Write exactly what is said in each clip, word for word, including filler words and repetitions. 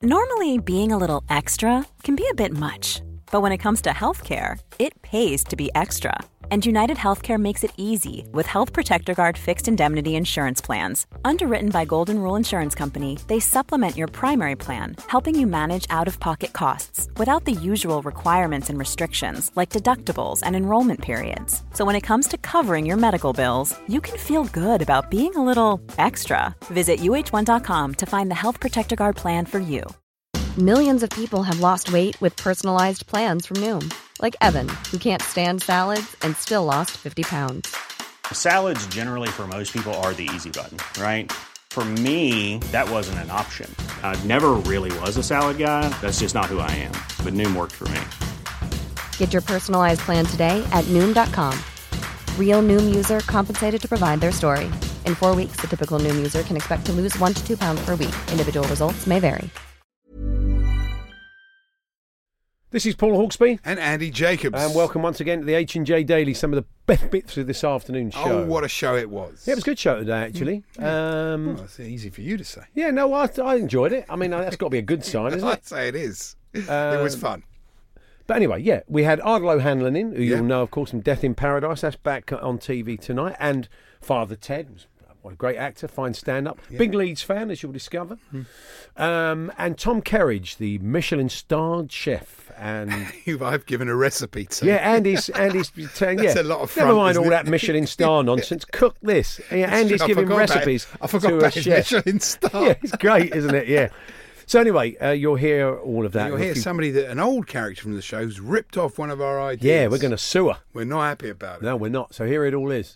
Normally, being a little extra can be a bit much, but when it comes to healthcare, it pays to be extra. And United Healthcare makes it easy with Health Protector Guard fixed indemnity insurance plans. Underwritten by Golden Rule Insurance Company, they supplement your primary plan, helping you manage out-of-pocket costs without the usual requirements and restrictions like deductibles and enrollment periods. So when it comes to covering your medical bills, you can feel good about being a little extra. Visit U H one dot com to find the Health Protector Guard plan for you. Millions of people have lost weight with personalized plans from Noom. Like Evan, who can't stand salads and still lost fifty pounds. Salads generally for most people are the easy button, right? For me, that wasn't an option. I never really was a salad guy. That's just not who I am. But Noom worked for me. Get your personalized plan today at Noom dot com. Real Noom user compensated to provide their story. In four weeks, the typical Noom user can expect to lose one to two pounds per week. Individual results may vary. This is Paul Hawksby. And Andy Jacobs. And welcome once again to the H and J Daily, some of the best bits of this afternoon's show. Oh, what a show it was. Yeah, it was a good show today, actually. Yeah. Um, well, that's easy for you to say. Yeah, no, I, I enjoyed it. I mean, that's got to be a good sign, isn't it? I'd say it is. Um, it was fun. But anyway, yeah, we had Ardal O'Hanlon in, who yeah. you'll know, of course, from Death in Paradise. That's back on T V tonight. And Father Ted, what a great actor, fine stand-up. Yeah. Big Leeds fan, as you'll discover. Mm. Um, and Tom Kerridge, the Michelin-starred chef. And who I've given a recipe to. Yeah, Andy's Andy's saying, That's yeah, a lot of front, never mind all it? that Michelin star nonsense. Cook this. Yeah, Andy's I giving recipes. About, I forgot to about a his chef. Michelin star. Yeah, it's great, isn't it? Yeah. So anyway, uh, you'll hear all of that. You'll hear few... somebody that an old character from the show's ripped off one of our ideas. Yeah, we're going to sue her. We're not happy about it. No, we're not. So here it all is.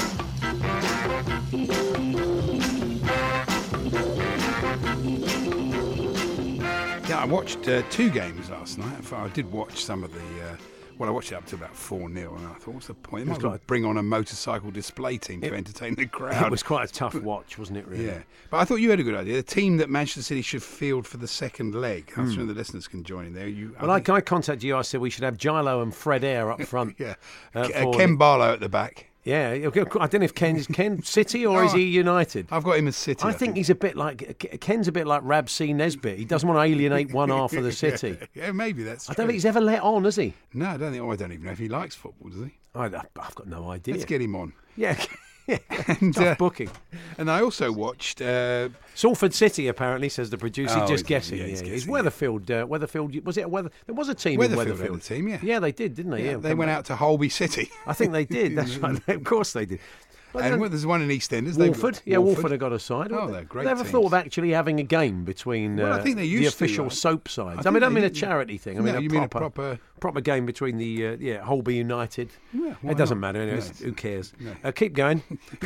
Yeah, I watched uh, two games last night. I did watch some of the. Uh, well, I watched it up to about four nil, and I thought, what's the point? They might like, bring on a motorcycle display team it, to entertain the crowd. It was quite a tough watch, wasn't it, really? Yeah. But I thought you had a good idea. The team that Manchester City should field for the second leg. I'm mm. sure the listeners can join in there. You, well, I, think... I contacted you. I said we should have Gilo and Fred Air up front. yeah. Uh, uh, Ken the... Barlow at the back. Yeah, I don't know if Ken's Ken City or no, is he United? I've got him as City. I, I think, think he's a bit like Ken's a bit like Rab C. Nesbitt. He doesn't want to alienate one half of the City. yeah, yeah, maybe that's. I true. don't think he's ever let on, has he? No, I don't think. Oh, I don't even know if he likes football. Does he? I, I've got no idea. Let's get him on. Yeah. and, Tough uh, booking. And I also watched uh, Salford City. Apparently, says the producer. Oh, just guessing. Yeah, Yeah, he's yeah. guessing, Weatherfield. Uh, Weatherfield. Was it a weather? There was a team Weatherfield in Weatherfield. Had a team, yeah. Yeah, they did, didn't they? Yeah, yeah they went back. out to Holby City. I think they did. That's right. Of course they did. Well, and then, there's one in EastEnders. Wolford, yeah, Wolford. Wolford have got a side. Oh, they're great. Have they ever teams. thought of actually having a game between well, uh, I think they used the official to, right? soap sides? I, I mean, I don't mean a did. charity thing. I no, mean, a you proper, mean a proper proper game between the uh, yeah Holby United. Yeah, it doesn't not? matter. Anyway, no, who cares? No. Uh, keep going.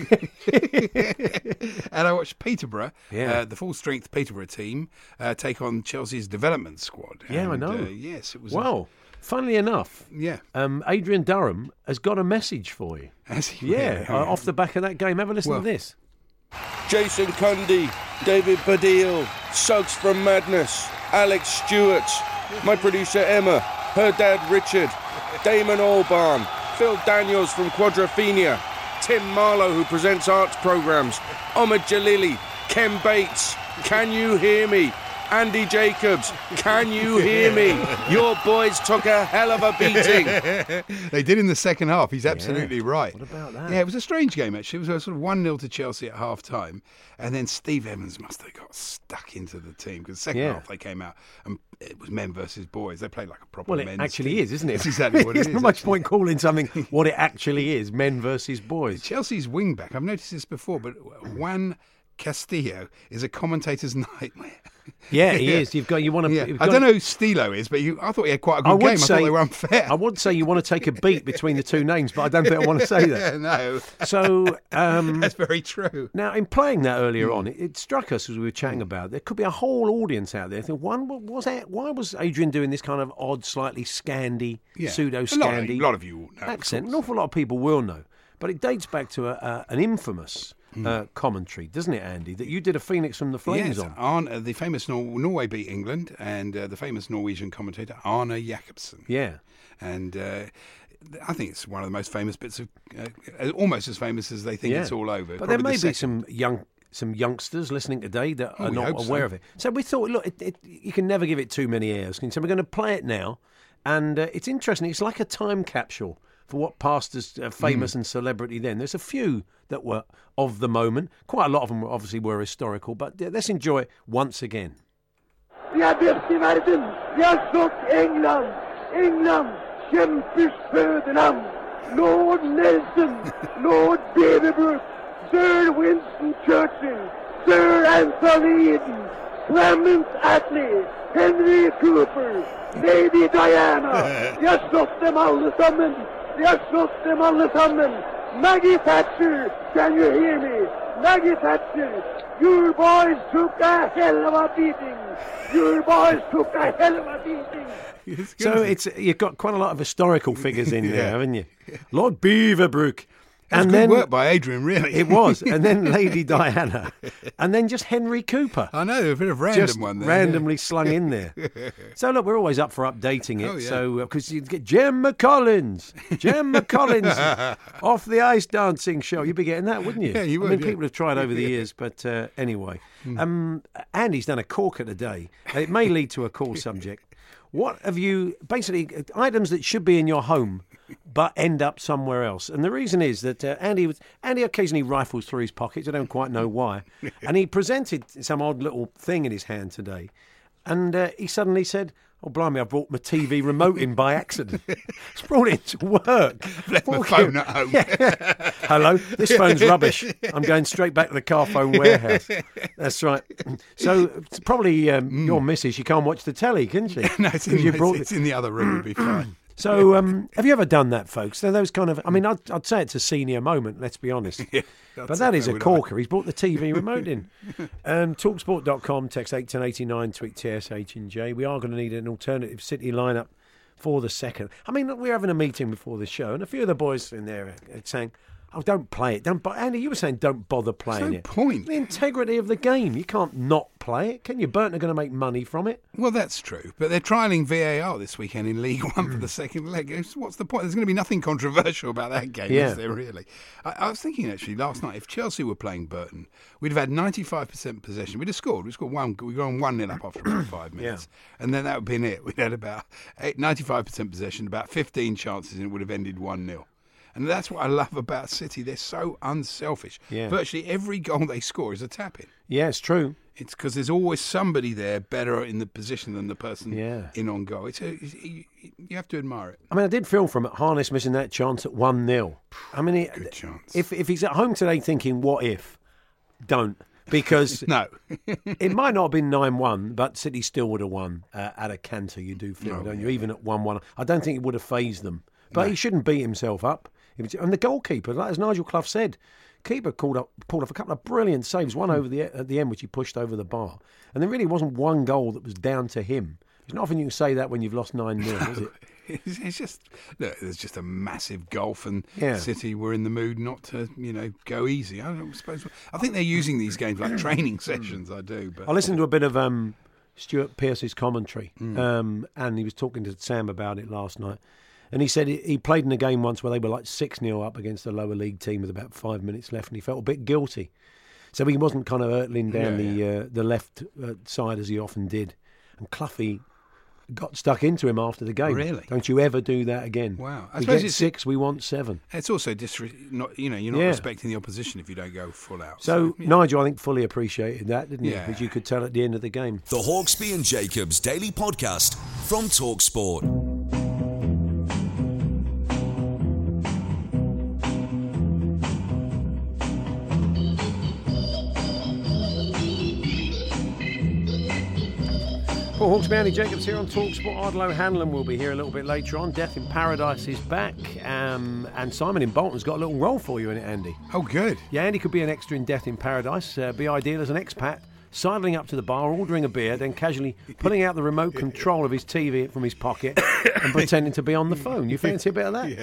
And I watched Peterborough, yeah. uh, the full-strength Peterborough team, uh, take on Chelsea's development squad. Yeah, and, I know. Uh, yes, it was. Wow. A, Funnily enough, yeah, um, Adrian Durham has got a message for you. Has he? Yeah, uh, off the back of that game. Have a listen well, to this. Jason Cundy, David Baddiel, Suggs from Madness, Alex Stewart, my producer Emma, her dad Richard, Damon Albarn, Phil Daniels from Quadrophenia, Tim Marlowe who presents arts programmes, Ahmed Jalili, Ken Bates, Can You Hear Me? Andy Jacobs, can you hear me? Your boys took a hell of a beating. They did in the second half. He's absolutely yeah. right. What about that? Yeah, it was a strange game, actually. It was a sort of one nil to Chelsea at half-time. And then Steve Evans must have got stuck into the team because second yeah. half they came out and it was men versus boys. They played like a proper well, it men's actually team. is, isn't it? That's exactly what it is. There's not much actually. point calling something what it actually is, men versus boys. Chelsea's wing-back, I've noticed this before, but Juan Castillo is a commentator's nightmare. Yeah, he yeah. is. You've got you want to. Yeah. I don't know who Stilo is, but you, I thought he had quite a good I would game. Say, I thought they were unfair. I would say you want to take a beat between the two names, but I don't think I want to say that. No. So um, that's very true. Now, in playing that earlier mm. on, it, it struck us as we were chatting about there could be a whole audience out there. Think, one was that, why was Adrian doing this kind of odd, slightly Scandi, yeah. pseudo A Scandi lot of you will know accent? An awful lot of people will know, but it dates back to a, a, an infamous. Mm. Uh, commentary, doesn't it, Andy? That you did a Phoenix from the Flames yes, on. Arne, uh, the famous Nor- Norway beat England, and uh, the famous Norwegian commentator Arne Jacobsen. Yeah, and uh, I think it's one of the most famous bits of, uh, almost as famous as they think yeah. it's all over. But Probably there may the be some young some youngsters listening today that Oh, are we not hope aware so. of it. So we thought, look, it, it, you can never give it too many airs. So we're going to play it now. And uh, it's interesting. It's like a time capsule for what passed as uh, famous mm. and celebrity then. There's a few that were of the moment. Quite a lot of them were, obviously were historical. But uh, let's enjoy it once again. Vi är bäst i världen. Vi har slått England. England, kämpers föderland. Lord Nelson, Lord Beaverbrook, Sir Winston Churchill, Sir Anthony Eden, Clement Attlee, Henry Cooper, Lady Diana. Vi har slått dem allesammen. Vi har slått dem allesammen. Maggie Thatcher, can you hear me? Maggie Thatcher, your boys took a hell of a beating. Your boys took a hell of a beating. So it's you've got quite a lot of historical figures in Yeah. there, haven't you? Lord Beaverbrook. That's and good then work by Adrian, really. it was, and then Lady Diana, and then just Henry Cooper. I know, a bit of random just one there. randomly slung in there. So look, we're always up for updating it. Oh, yeah. So because you get Gemma Collins, Gemma Collins off the ice dancing show. You'd be getting that, wouldn't you? Yeah, you I would, mean, yeah. people have tried over the years, but uh, anyway, um, Andy's done a corker today. It may lead to a call subject. What have you basically items that should be in your home but end up somewhere else? And the reason is that uh, Andy was, Andy occasionally rifles through his pockets. I don't quite know why. And he presented some odd little thing in his hand today, and uh, he suddenly said, "Oh blimey, I brought my T V remote in by accident." It's brought it to work. Left my Fucking- phone at home. Yeah. Hello, this phone's rubbish. I'm going straight back to the car phone warehouse. That's right. So it's probably um, your missus. She can't watch the telly, can she? No, it's in, You it's, brought it's in the other room. It'd be fine. So, um, have you ever done that, folks? They're those kind of. I mean, I'd, I'd say it's a senior moment. Let's be honest. Yeah, but that is a would I. corker. He's brought the T V remote in. Um, Talksport dot com, text eight ten eighty-nine, tweet T S H and J. We are going to need an alternative City lineup for the second. I mean, look, we're having a meeting before the show, and a few of the boys in there are saying, "Oh, don't play it. Don't." Bo-. Andy, you were saying, "Don't bother playing There's no it." point. The integrity of the game. You can't not play it, can you? Burton are going to make money from it. Well, that's true. But they're trialling V A R this weekend in League One for the second leg. It's- What's the point? There's going to be nothing controversial about that game, Yeah. is there really? I, I was thinking, actually, last night, if Chelsea were playing Burton, we'd have had ninety-five percent possession. We'd have scored. We'd scored one. We'd gone one nil up after about five minutes. And then that would have been it. We'd had about eight, ninety-five percent possession, about fifteen chances, and it would have ended one nil. And that's what I love about City. They're so unselfish. Yeah. Virtually every goal they score is a tap-in. Yeah, it's true. It's because there's always somebody there better in the position than the person Yeah. in on goal. It's a, it's, you, you have to admire it. I mean, I did feel from it, Harness missing that chance at one nil. I mean, it, Good chance. if if he's at home today thinking, what if? Don't. Because No. it might not have been nine one, but City still would have won uh, at a canter, you do feel, Oh, don't yeah. you? Even at one one. I don't think it would have phased them. But No. he shouldn't beat himself up. He was- And the goalkeeper, like as Nigel Clough said, keeper called up, pulled off a couple of brilliant saves, one over the at the end, which he pushed over the bar. And there really wasn't one goal that was down to him. It's not often you can say that when you've lost nine nil, is it? It's, it's just, look, there's just a massive gulf, and Yeah. City were in the mood not to, you know, go easy. I don't suppose. I think they're using these games like training sessions. I do, but I listened to a bit of um, Stuart Pearce's commentary, Hmm. um, and he was talking to Sam about it last night. And he said he, he played in a game once where they were like six nil up against a lower league team with about five minutes left, and he felt a bit guilty. So he wasn't kind of hurtling down Yeah, the Uh, the left uh, side as he often did. And Cloughie got stuck into him after the game. Really? Don't you ever do that again. Wow. I We suppose get it's- six, we want seven. it's also disre- not, you know, you're not Yeah. respecting the opposition if you don't go full out. So yeah. Nigel, I think, fully appreciated that, didn't he? Yeah. Because you could tell at the end of the game. The Hawksby and Jacobs Daily Podcast from TalkSport. Well, Hawksby, Andy Jacobs here on TalkSport. Ardlo Hanlon will be here a little bit later on. Death in Paradise is back. Um, and Simon in Bolton's got a little role for you in it, Andy. Oh, good. Yeah, Andy could be an extra in Death in Paradise. Uh, be ideal as an expat, sidling up to the bar, ordering a beer, then casually pulling out the remote control of his T V from his pocket and pretending to be on the phone. You fancy a bit of that? Yeah.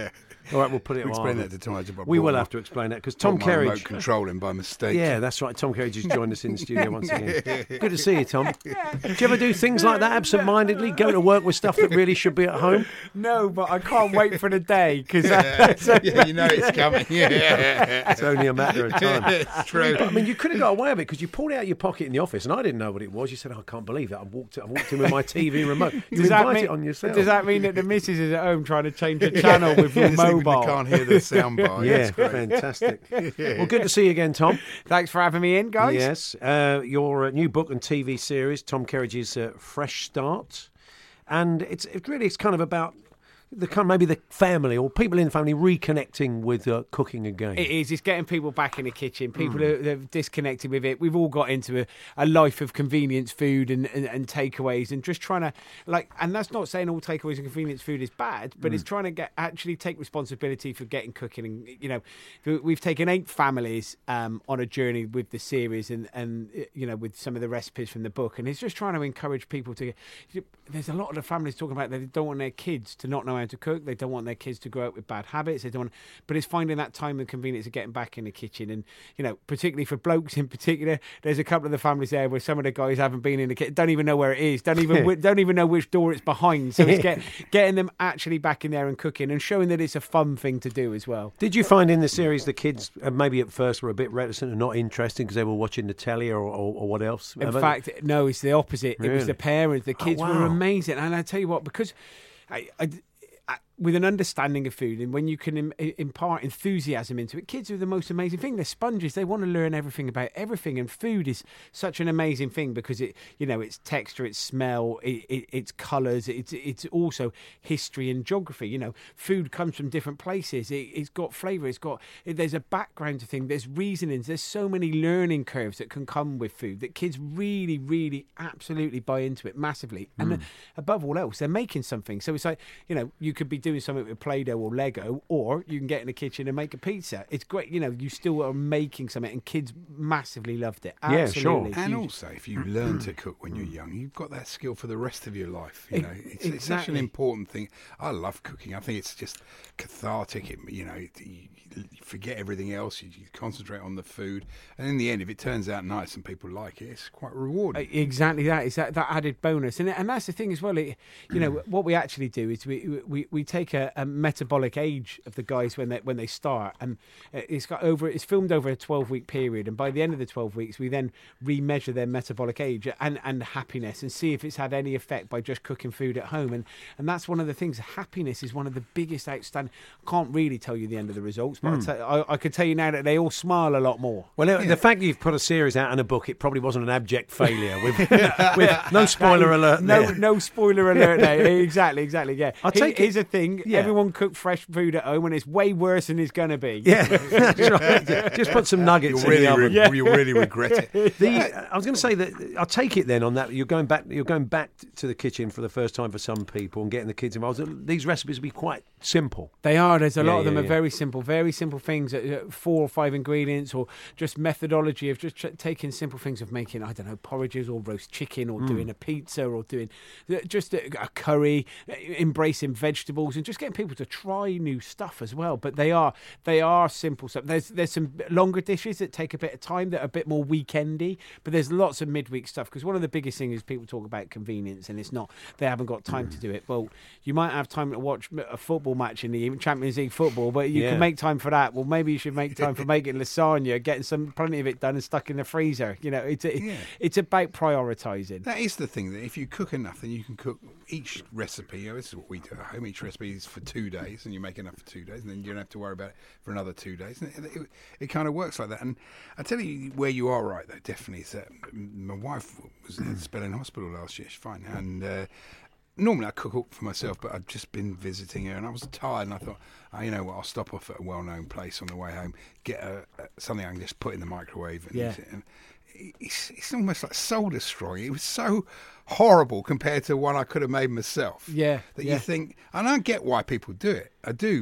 All right, we'll put it We'll on. explain that to Tom. I just We brought will my- have to explain that because Tom brought my remote Kerridge. control him by mistake. Yeah, that's right. Tom Kerridge has joined us in the studio once again. Good to see you, Tom. Do you ever do things like that absent-mindedly? Go to work with stuff that really should be at home? No, but I can't wait for the day because yeah, you know it's coming. Yeah, It's only a matter of time. it's true. But, I mean, you could have got away with it because you pulled it out of your pocket in the office, and I didn't know what it was. You said, oh, "I can't believe that I walked, I walked in with my T V remote." You does that invite mean it on yourself. does that mean that the missus is at home trying to change the channel with your Just thinking mobile? They can't hear the soundbar. Yeah, That's great. fantastic. Well, good to see you again, Tom. Thanks for having me in, guys. Yes, uh, your uh, new book and T V series, Tom Kerridge's uh, Fresh Start, and it's it really it's kind of about the kind of maybe the family or people in the family reconnecting with uh, cooking again. It is. It's getting people back in the kitchen. People mm. are, are disconnected with it. We've all got into a, a life of convenience food and, and, and takeaways, and just trying to like. And that's not saying all takeaways and convenience food is bad, but mm. it's trying to get actually take responsibility for getting cooking. And you know, we've taken eight families um, on a journey with the series, and and you know, with some of the recipes from the book. And it's just trying to encourage people to. There's a lot of the families talking about that they don't want their kids to not know how to cook. They don't want their kids to grow up with bad habits. They don't want, but it's finding that time and convenience of getting back in the kitchen. And you know, particularly for blokes in particular, there's a couple of the families there where some of the guys haven't been in the kitchen, don't even know where it is, don't even don't even know which door it's behind. So it's get, getting them actually back in there and cooking and showing that it's a fun thing to do as well. Did you find in the series the kids uh, maybe at first were a bit reticent and not interested because they were watching the telly or, or, or what else? In Ever? fact, no, it's the opposite. Really? It was the parents. The kids Oh, wow. were amazing. And I tell you what, because I, I, I, with an understanding of food, and when you can Im- impart enthusiasm into it, kids are the most amazing thing. They're sponges. They want to learn everything about everything, and food is such an amazing thing because it, you know, it's texture, it's smell, it, it, it's colours, it's it's also history and geography. You know, food comes from different places. It, it's got flavour. It's got it, there's a background to things. There's reasonings. There's so many learning curves that can come with food that kids really, really, absolutely buy into it massively. And Mm. uh, above all else, they're making something. So it's like, you know, you could be doing something with Play-Doh or Lego, or you can get in the kitchen and make a pizza. It's great, you know, you still are making something, and kids massively loved it. Yeah, Absolutely. sure. And Huge. also, if you learn to cook when you're young, you've got that skill for the rest of your life. You know, it's, it's such an Exactly. important thing. I love cooking. I think it's just cathartic. It, you know, it, you, you forget everything else. You, you concentrate on the food, and in the end, if it turns out nice and people like it, it's quite rewarding. Exactly that. It's that, that added bonus, and and that's the thing as well. It, you know, what we actually do is we we, we take a, a metabolic age of the guys when they when they start, and it's got over. It's filmed over a twelve week period, and by the end of the twelve weeks, we then remeasure their metabolic age and and happiness, and see if it's had any effect by just cooking food at home. And and that's one of the things. Happiness is one of the biggest outstanding. I can't really tell you the end of the results, but I'll tell- I, I could tell you now that they all smile a lot more. Well, uh, the fact that you've put a series out and a book, it probably wasn't an abject failure. With, with no spoiler alert. No, there. no spoiler alert. There. Exactly, exactly. Yeah. I'll Here- take it- Here's the thing: Yeah. everyone cook fresh food at home, and it's way worse than it's going to be. Yeah, that's right. Just put some nuggets You'll in really, the oven. re- you really regret it. The, I was going to say that I'll take it then on that you're going back. You're going back to the kitchen for the first time for some people and getting the kids involved. These recipes will be quite simple. They are. There's a Yeah, lot of them yeah, are yeah. very simple, very simple things, uh, four or five ingredients, or just methodology of just ch- taking simple things of making, I don't know, porridges or roast chicken, or Mm. doing a pizza, or doing uh, just a, a curry, uh, embracing vegetables, and just getting people to try new stuff as well. But they are they are simple stuff. There's there's some longer dishes that take a bit of time that are a bit more weekendy, but there's lots of midweek stuff, because one of the biggest things is people talk about convenience, and it's not, they haven't got time to do it. Well, you might have time to watch a football match in the evening, Champions League football, but you Yeah. can make time for that. Well, maybe you should make time for making lasagna, getting some plenty of it done and stuck in the freezer. You know, it's a, Yeah. it's about prioritising. That is the thing, that if you cook enough, then you can cook each recipe. You know, this is what we do at home. Each recipe is for two days, and you make enough for two days, and then you don't have to worry about it for another two days. And it, it, it kind of works like that. And I tell you where you are right, though, definitely, is that my wife was in Spell in hospital last year. She's fine. And uh, normally I cook up for myself, but I'd just been visiting her, and I was tired, and I thought, oh, you know what, I'll stop off at a well-known place on the way home, get a, a, something I can just put in the microwave and Yeah. eat it. And it's, it's almost like soul destroying. It was so horrible compared to one I could have made myself. Yeah, That yeah. you think, and I get why people do it. I do, but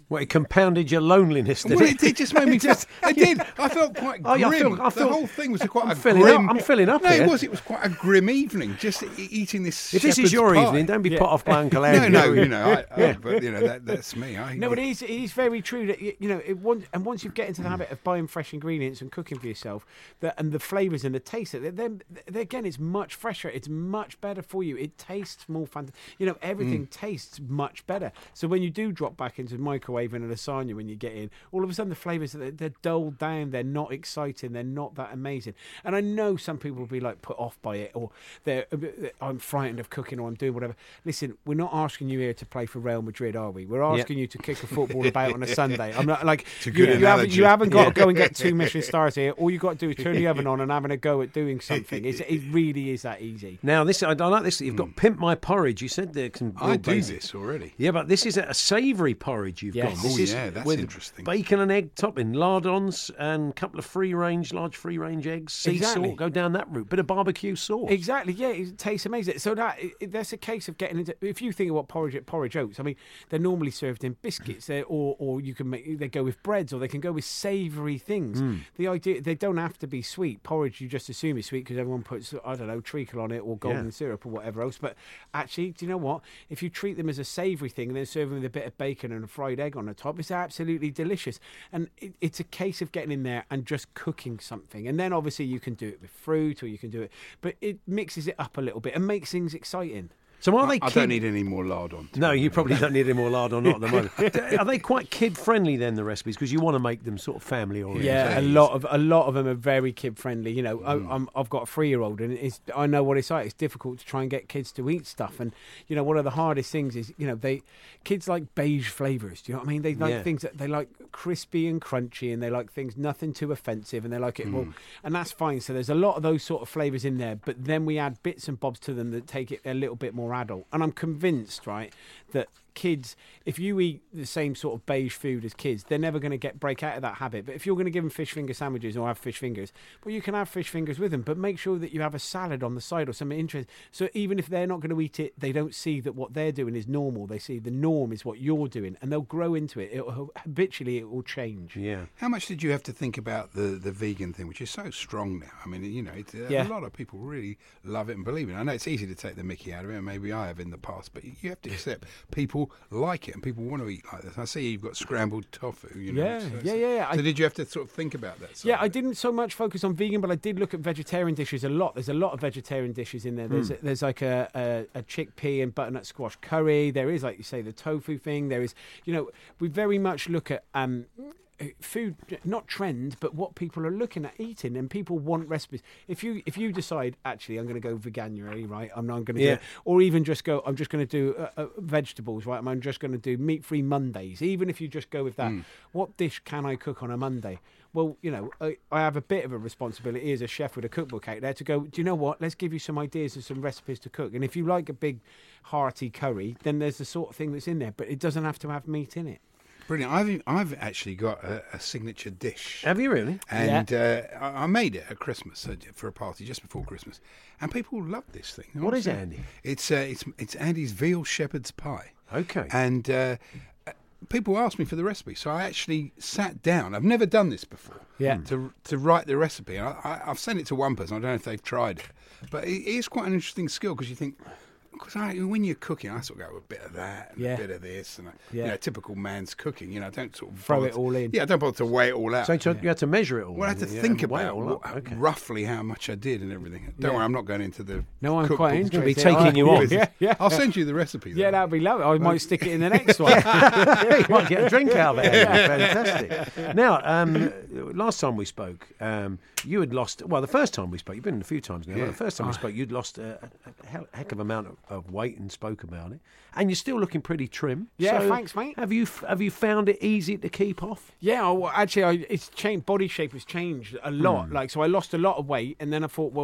Well, it compounded your loneliness, did Well, it? it did just make me just. It did. I felt quite Oh, grim. yeah, I feel- I feel- the whole thing was a quite I'm a filling grim. up- I'm filling up No, here. it was. It was quite a grim evening. Just e- eating this. If this is shepherd's your pie. evening, don't be Yeah. put off by Uncle No, Andy. no, you know, I, I, but you know that, that's me. I, No, but it is, it is very true that, you you know, it once, and once you get into the habit of buying fresh ingredients and cooking for yourself, that and the flavours and the taste, then, then again, it's much fresher. It's much better for you. It tastes more fun. You know, everything tastes much better. So when you do drop back into microwaving a lasagna when you get in, all of a sudden the flavours, they're, they're dulled down. They're not exciting. They're not that amazing. And I know some people will be like put off by it, or they're, I'm frightened of cooking, or I'm doing whatever. Listen, we're not asking you here to play for Real Madrid, are we? We're asking you to kick a football about on a Sunday. I'm not like a you, good you haven't, analogy. you haven't got Yeah. to go and get two Michelin stars here. All you got to do is turn the oven on and having a go at doing something. It's, it really is that easy. Now, this I, I like this. You've got Pimp My Porridge. You said there can. I do this already. Yeah, but this is a savoury porridge you've Yes. got. This Oh, is yeah, that's with interesting. Bacon and egg topping, lardons, and a couple of free range, large free range eggs, sea Exactly. salt. Go down that route. Bit of barbecue sauce. Exactly, yeah, it tastes amazing. So that it, that's a case of getting into. If you think of what porridge porridge oats, I mean, they're normally served in biscuits, they're, or or you can make they go with breads, or they can go with savoury things. The idea they don't have to be sweet. Porridge, you just assume is sweet because everyone puts I don't know treacle on it or golden Yeah. syrup or whatever else. But actually, do you know what? If you treat them as a savoury thing and then serve them with a bit of bacon and a fried egg on the top, it's absolutely delicious. And it, it's a case of getting in there and just cooking something. And then obviously you can do it with fruit or you can do it, but it mixes it up a little bit and makes things exciting. So are they? I kid- don't need any more lardon. No, you probably don't need any more lard or not at the moment. Are they quite kid friendly then, the recipes? Because you want to make them sort of family oriented. Yeah, a lot of a lot of them are very kid friendly. You know, I, I'm, I've got a three year old, and it's I know what it's like. It's difficult to try and get kids to eat stuff, and you know, one of the hardest things is you know they kids like beige flavors. Do you know what I mean? They like Yeah. things that they like crispy and crunchy, and they like things nothing too offensive, and they like it well, and that's fine. So there's a lot of those sort of flavors in there, but then we add bits and bobs to them that take it a little bit more adult, and I'm convinced, right, that kids, if you eat the same sort of beige food as kids, they're never going to get break out of that habit. But if you're going to give them fish finger sandwiches or have fish fingers, well, you can have fish fingers with them, but make sure that you have a salad on the side or something interesting. So even if they're not going to eat it, they don't see that what they're doing is normal. They see the norm is what you're doing, and they'll grow into it. It'll, habitually, it will change. Yeah. How much did you have to think about the, the vegan thing, which is so strong now? I mean, you know, it, uh, Yeah. a lot of people really love it and believe it. I know it's easy to take the mickey out of it, and maybe I have in the past, but you have to accept people like it and people want to eat like this. I see you've got scrambled tofu. You know, Yeah, so, yeah, yeah, yeah. So I- did you have to sort of think about that? side Yeah, of I it? didn't so much focus on vegan, but I did look at vegetarian dishes a lot. There's a lot of vegetarian dishes in there. There's there's like a, a, a chickpea and butternut squash curry. There is, like you say, the tofu thing. There is, you know, we very much look at um, food, not trend, but what people are looking at eating, and people want recipes. If you if you decide actually I'm going to go veganuary, right? I'm not going to Yeah. do, or even just go. I'm just going to do uh, uh, vegetables, right? I'm just going to do meat-free Mondays. Even if you just go with that, what dish can I cook on a Monday? Well, you know, I, I have a bit of a responsibility as a chef with a cookbook out there to go, do you know what? Let's give you some ideas and some recipes to cook. And if you like a big, hearty curry, then there's the sort of thing that's in there. But it doesn't have to have meat in it. Brilliant. I've I've actually got a, a signature dish. Have you really? And uh, I I made it at Christmas uh, for a party just before Christmas, and people love this thing. What is it, Honestly. Andy? It's uh, it's it's Andy's veal shepherd's pie. Okay. And uh, uh, people asked me for the recipe, so I actually sat down. I've never done this before. Yeah. To to write the recipe, and I, I, I've sent it to one person. I don't know if they've tried it, but it is quite an interesting skill because you think. Because when you're cooking, I sort of go with a bit of that and Yeah. a bit of this, and a, Yeah. you know, typical man's cooking. You know, don't sort of Throw bother it to- all in. Yeah, don't bother to weigh it all out. So you had- you had to measure it all. Well, I had to yeah, think and weigh it about all up. what, Okay. roughly how much I did and everything. Don't Yeah. worry, I'm not going into the. No, I'm cookbook. quite It's gonna be interested. taking you I- on. Yeah, yeah. I'll send you the recipe. Yeah, though. that'd be lovely. I might stick it in the next one. You might get a drink out of it. Fantastic. Now, um, last time we spoke, um, you had lost. Well, the first time we spoke, you've been a few times now. But Yeah. the first time we spoke, you'd lost a, a hell- heck of amount of, of weight and spoke about it, and you're still looking pretty trim. Yeah, So thanks, mate. Have you f- have you found it easy to keep off? Yeah, well, actually, I, it's changed. Body shape has changed a lot. Like, so I lost a lot of weight, and then I thought, well,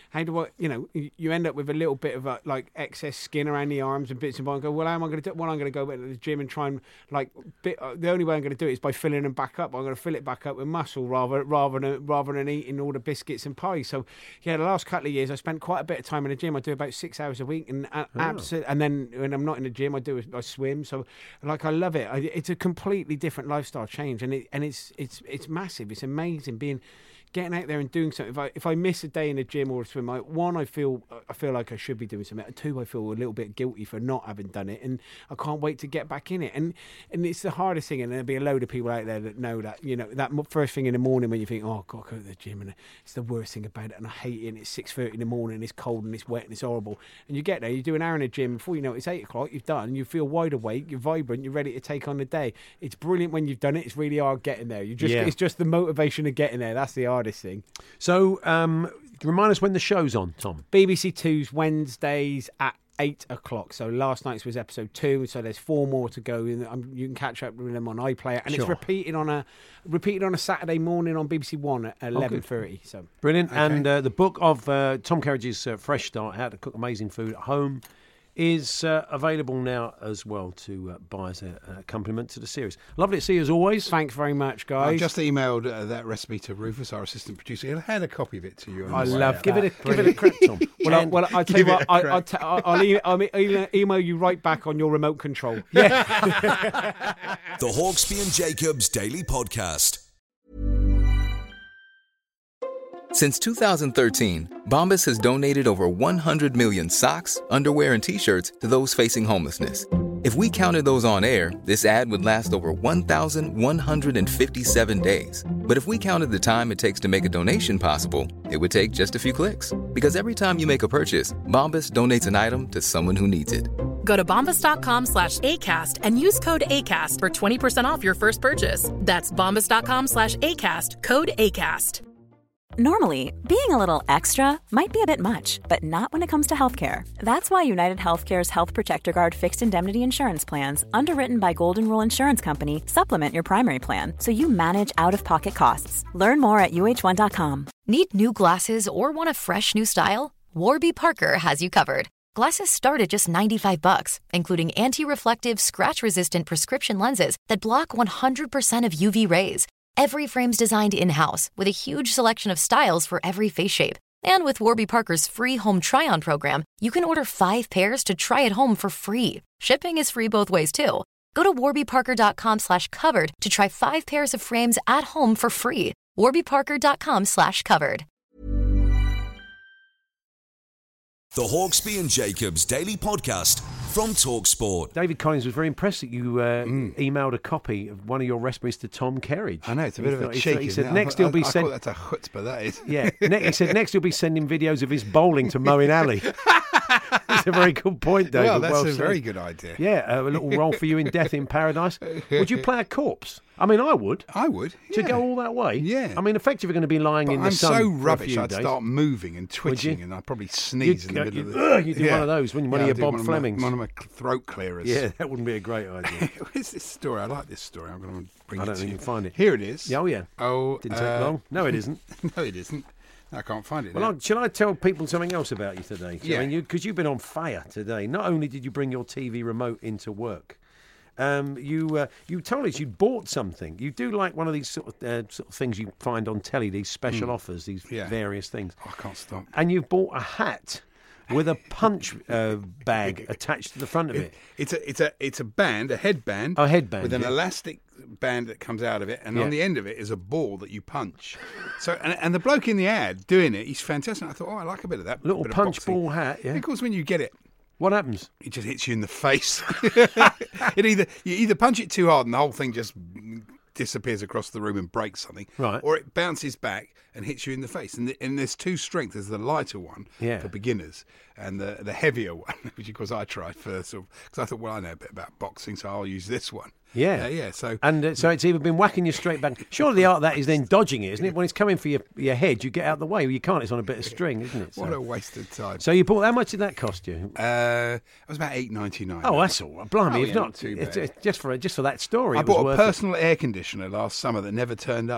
how do I, you know, you- you end up with a little bit of a, like excess skin around the arms and bits and bobs. And go, well, how am I going to do? Well, I'm going to go to the gym and try and like. Bit, uh, the only way I'm going to do it is by filling them back up. I'm going to fill it back up with muscle rather rather than rather than eating all the biscuits and pies. So yeah, the last couple of years I spent quite a bit of time in the gym. I do about six hours a week, and uh, Oh. abso- and then when I'm not in the gym, I do I swim. So like I love it. I, it's a completely different lifestyle change, and it and it's it's it's massive. It's amazing being. Getting out there and doing something. If I if I miss a day in the gym or a swim, I, one I feel I feel like I should be doing something. Two, I feel a little bit guilty for not having done it, and I can't wait to get back in it. And and it's the hardest thing. And there'll be a load of people out there that know that, you know, that mo- first thing in the morning when you think, oh, I've got to go to the gym, and it's the worst thing about it, and I hate it. And it's six thirty in the morning, and it's cold and it's wet and it's horrible. And you get there, you do an hour in the gym. Before you know it, it's eight o'clock. You've done. You feel wide awake. You're vibrant. You're ready to take on the day. It's brilliant when you've done it. It's really hard getting there. You just Yeah. it's just the motivation of getting there. That's the hardest thing. So, um, remind us when the show's on, Tom. B B C Two's Wednesdays at eight o'clock. So last night's was episode two. So there's four more to go. And um, you can catch up with them on iPlayer, and Sure. it's repeated on a repeated on a Saturday morning on B B C One at Oh, eleven thirty. So Brilliant. And uh, the book of uh, Tom Kerridge's uh, Fresh Start, How to Cook Amazing Food at Home, is uh, available now as well to uh, buy as a uh, accompaniment to the series. Lovely to see you as always. Thanks very much, I guys. just emailed uh, that recipe to Rufus, our assistant producer. He'll hand a copy of it to you. on I the way love out. Give it a that. give it a crack, Tom. Well, I, And- well, I tell you Give it what, a I, crack. I'll, t- I'll, I'll, e- I'll e- email you right back on your remote control. Yeah. The Hawksby and Jacobs Daily Podcast. Since two thousand thirteen, Bombas has donated over one hundred million socks, underwear, and T-shirts to those facing homelessness. If we counted those on air, this ad would last over one thousand one hundred fifty-seven days. But if we counted the time it takes to make a donation possible, it would take just a few clicks. Because every time you make a purchase, Bombas donates an item to someone who needs it. Go to bombas.com slash ACAST and use code ACAST for twenty percent off your first purchase. That's bombas.com slash ACAST, code ACAST. Normally, being a little extra might be a bit much, but not when it comes to healthcare. That's why United Healthcare's Health Protector Guard fixed indemnity insurance plans, underwritten by Golden Rule Insurance Company, supplement your primary plan so you manage out-of-pocket costs. Learn more at U H one dot com. Need new glasses or want a fresh new style? Warby Parker has you covered. Glasses start at just ninety-five bucks, including anti-reflective, scratch-resistant prescription lenses that block one hundred percent of U V rays. Every frame's designed in-house with a huge selection of styles for every face shape. And with Warby Parker's free home try-on program, you can order five pairs to try at home for free. Shipping is free both ways, too. Go to warbyparker.com slash covered to try five pairs of frames at home for free. warbyparker.com slash covered. The Hawksby and Jacobs Daily Podcast from TalkSport. David Collins was very impressed that you uh, emailed a copy of one of your recipes to Tom Kerridge. I know, it's a He bit of thought- a he cheek. thought- He isn't said it? next I, he'll be I, I send- call that a chutzpah, that is. Yeah, ne- he said next he'll be sending videos of his bowling to Moeen Ali. That's a very good point, David. Well, that's a said. very good idea. Yeah, uh, a little role for you in Death in Paradise. Would you play a corpse? I mean, I would. I would. To yeah. go all that way? Yeah. I mean, effectively, you're going to be lying But in the I'm sun so for a rubbish, few I'd days. start moving and twitching, you? and I'd probably sneeze You'd in go- the middle you'd- of the... ugh, you'd do one of those, wouldn't you? One of I'd your do Bob one of my- Flemings. One of my throat clearers. Yeah, that wouldn't be a great idea. Where's this story? I like this story. I'm going to bring I it don't to think you. you can find it. Here it is. Yeah, oh, yeah. Oh, Didn't take uh, long. No, it isn't. No, it isn't. I can't find it Well, now. I, shall I tell people something else about you today? Yeah. I mean, because you, you've been on fire today. Not only did you bring your T V remote into work, um, you uh, you told us you bought something. You do like one of these sort of, uh, sort of things you find on telly, these special Mm. offers, these Yeah. various things. I can't stop. And you've bought a hat with a punch uh, bag attached to the front of it. It's a it's a it's a band, a headband. Oh, headband, with an yeah. elastic band that comes out of it, and Yeah. on the end of it is a ball that you punch. So and, and the bloke in the ad doing it, he's fantastic. I thought, oh, I like a bit of that. Little bit of punch boxing. ball hat, yeah. Of course, when you get it, What happens? it just hits you in the face. it either you either punch it too hard and the whole thing just disappears across the room and breaks something, Right. or it bounces back and hits you in the face. And, the, and there's two strengths. There's the lighter one Yeah. for beginners and the the heavier one, which of course I tried for sort of because I thought, well, I know a bit about boxing, so I'll use this one. Yeah. Uh, yeah. So And uh, so it's either been whacking you straight back. Surely the art of that is then dodging it, isn't it? When it's coming for your, your head, you get out of the way. Well, you can't. It's on a bit of string, isn't it? So, what a waste of time. so you bought. How much did that cost you? Uh, it was about eight ninety nine. Oh, that's all right. Blimey, Oh, if yeah, not, not too it's, bad. it's just for just for that story. I it was bought a worth it. personal air conditioner last summer that never turned up.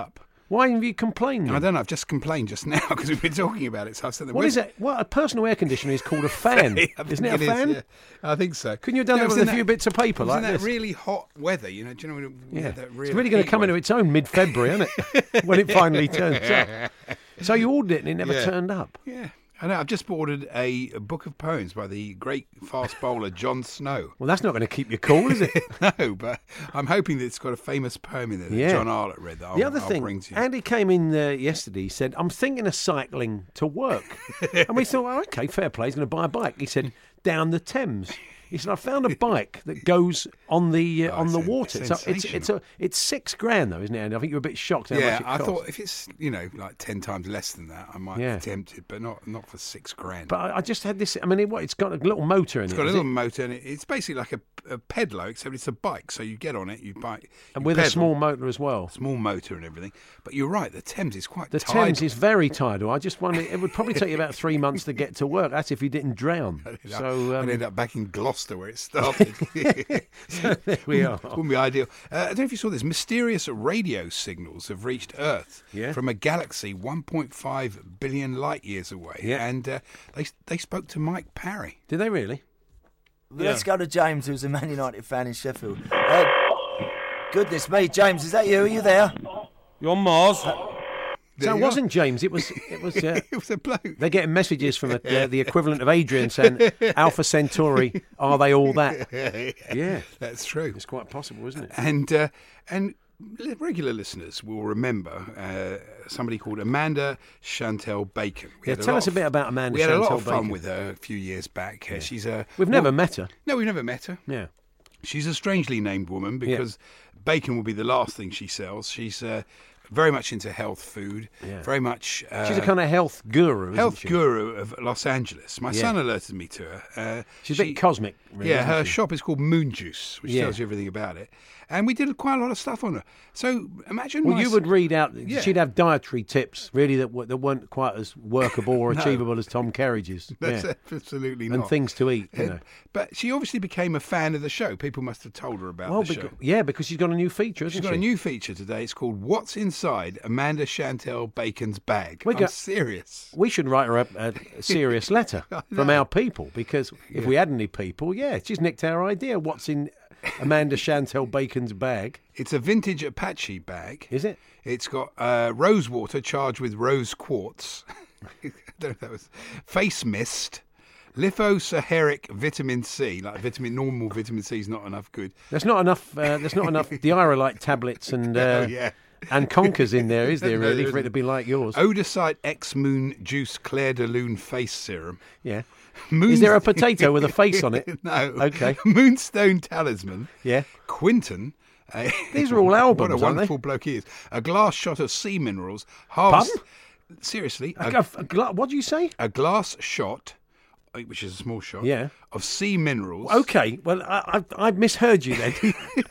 Why have you complained? Then? I don't know. I've just complained just now because we've been talking about it. So I said, what is it? What a personal air conditioner is called a fan, isn't it? A it fan? Is, yeah. I think so. Couldn't you have done no, that with a that, few bits of paper like in that this? really hot weather, you know. Do you know? When it, yeah, that really it's really going to come wave. into its own mid-February, isn't it? When it finally turns up. So you ordered it and it never yeah. turned up. Yeah. I know. I've just ordered a, a book of poems by the great fast bowler Jon Snow. Well, that's not going to keep you cool, is it? No, but I'm hoping that it's got a famous poem in there that yeah. John Arlott read. That I'll, the other I'll thing, bring to you. Andy came in uh, yesterday. He said, "I'm thinking of cycling to work," and we thought, oh, "Okay, fair play. He's going to buy a bike." He said, "Down the Thames." He said, "I found a bike that goes on the uh, Oh, on the sen- water. So it's it's a it's six grand though, isn't it?" And I think you're a bit shocked how yeah, much it I costs. thought if it's you know like ten times less than that, I might Yeah. be tempted, but not not for six grand. But I, I just had this. I mean, it, what? It's got a little motor in It's it. got a is little it? motor, and it, it's basically like a, a pedalo, except it's a bike. So you get on it, you bike, and you with a pedal, small motor as well. small motor and everything. But you're right, the Thames is quite. The tidal. Thames is very tidal. I just wonder, it would probably take you about three months to get to work. That's if you didn't drown. So I'd um, end up back in Gloucester where it started. so there we are. Wouldn't be ideal. Uh, I don't know if you saw this. Mysterious radio signals have reached Earth Yeah. from a galaxy one point five billion light years away. Yeah. And uh, they they spoke to Mike Parry. Did they really? Let's go to James, who's a Man United fan in Sheffield. Uh, goodness me, James, is that you? Are you there? You're on Mars. There So it you wasn't James. It was. It was. Uh, it was a bloke. They're getting messages from the, uh, the equivalent of Adrian saying, "Alpha Centauri, are they all that?" Yeah, That's true. it's quite possible, isn't it? And uh, and li- regular listeners will remember uh, somebody called Amanda Chantel Bacon. We Yeah, had a tell lot us a of- bit about Amanda We had a lot Chantel of fun Bacon. with her a few years back. Uh, She's a We've never well, met her. No, we've never met her. Yeah. She's a strangely named woman because bacon will be the last thing she sells. She's uh, very much into health food. Yeah. Very much. Uh, She's a kind of health guru, isn't health she? guru of Los Angeles. My Yeah. son alerted me to her. Uh, She's a she- bit cosmic, really, yeah, isn't her she? shop is called Moon Juice, which Yeah. tells you everything about it. And we did quite a lot of stuff on her. So imagine. Well, my you s- would read out. Yeah. She'd have dietary tips, really, that w- that weren't quite as workable or No. achievable as Tom Kerridge's. That's yeah. absolutely And not. things to eat, you Uh, know. But she obviously became a fan of the show. People must have told her about Well, the beca- show. yeah, because she's got a new feature, hasn't She's got she? a new feature today. It's called "What's Inside Amanda Chantel Bacon's Bag." We I'm got- serious. We should write her a, a serious letter I from know. our people, because if we had any people, yeah, she's nicked our idea. What's in Amanda Chantel Bacon's bag? It's a vintage Apache bag. Is it? It's got uh, rose water charged with rose quartz. I don't know if that was face mist. Lithosaharic vitamin C, like vitamin normal vitamin C is not enough good. There's not enough. Uh, there's not enough diarrhea tablets and uh, Oh, yeah. and conkers in there, is there? No, Really, there for it to isn't. be like yours? Odysite X Moon Juice Claire de Lune face serum. Yeah. Moon- Is there a potato with a face on it? No. Okay. Moonstone Talisman. Yeah. Quinton. uh, These are all albums, What a aren't they? wonderful bloke he is. A glass shot of sea minerals. Harvest. Seriously. A, A, a gla- what do you say? a glass shot, uh, which is a small shot, Yeah. of sea minerals. Okay. Well, I, I, I misheard you then.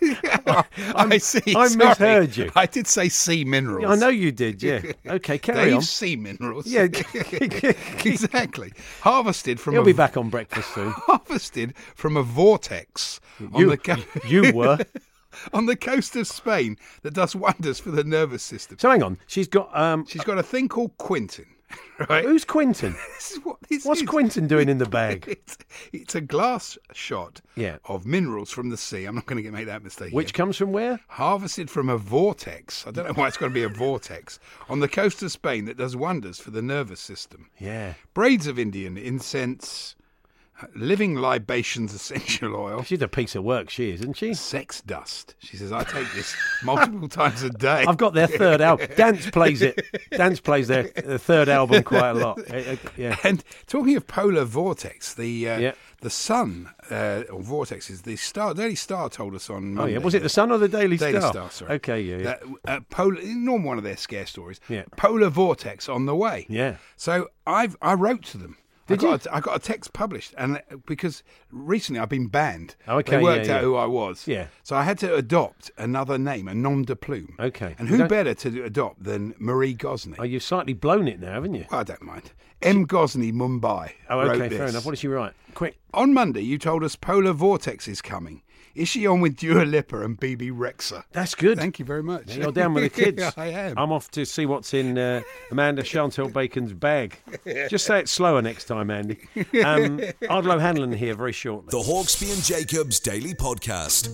I see. I sorry. misheard you. I did say sea minerals. I know you did. Yeah. Okay. Carry Dave's on. sea minerals. Yeah. exactly. Harvested from He'll a be back on breakfast soon. harvested from a vortex on You- the co- you were. on the coast of Spain that does wonders for the nervous system. So hang on. She's got. Um, She's got a thing called Quinton. Right? Who's Quinton? This is what this What's is. Quinton doing in the bag? It's, it's a glass shot Yeah. of minerals from the sea. I'm not going to get make that mistake. Which again. comes from where? Harvested from a vortex. I don't know why it's got to be a vortex on the coast of Spain that does wonders for the nervous system. Yeah. Braids of Indian incense, uh, living libations essential oil, She's a piece of work, she is, isn't she? sex dust. She says, I take this multiple times a day. I've got their third album. Dance plays it. Dance plays their, their third album quite a lot. Uh, uh, yeah. And talking of polar vortex, the uh, Yeah. the sun uh, or vortex is the star. Daily Star told us on Oh Monday. yeah. Was it the Sun or the Daily, Daily Star? Star, sorry. Okay. Yeah. Yeah. That, uh, polar, normal one of their scare stories. Yeah. Polar vortex on the way. Yeah. So I've I wrote to them. Did I got A, I got a text published, and uh, because recently I've been banned, Oh, okay, they worked yeah, out yeah. who I was. Yeah. So I had to adopt another name, a nom de plume. Okay. And You who don't- better to adopt than Marie Gosney? Oh, you've slightly blown it now, haven't you? Well, I don't mind. M. Gosney, Mumbai. Oh, wrote okay. Fair this. enough. What did she write? Quick. On Monday, you told us Polar Vortex is coming. Is she on with Dua Lipa and B B Rexa? That's good. Thank you very much. You're down with the kids. Yeah, I am. I'm off to see what's in uh, Amanda Chantel Bacon's bag. Just say it slower next time, Andy. Um, Ardlo Hanlon here very shortly. The Hawksbee and Jacobs Daily Podcast.